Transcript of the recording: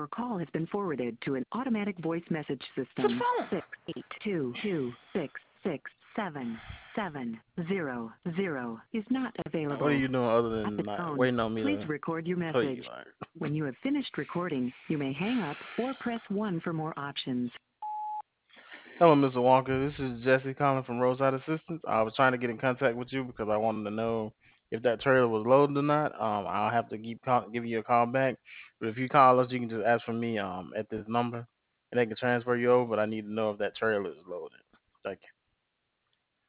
Your call has been forwarded to an automatic voice message To the system. phone. 682266700 is not What are available. you doing other At than the like tone, waiting on me please to record your tell you? message. Like, When you have finished recording, you may hang up or press 1 for more options. hello, Mr. Walker. This is Jesse calling from Roadside Assistance. I was trying to get in contact with you because I wanted to know if that trailer was loaded or not. I'll have to giving you a call back. But if you call us, you can just ask for me at this number, and they can transfer you over. But I need to know if that trailer is loaded. Thank you.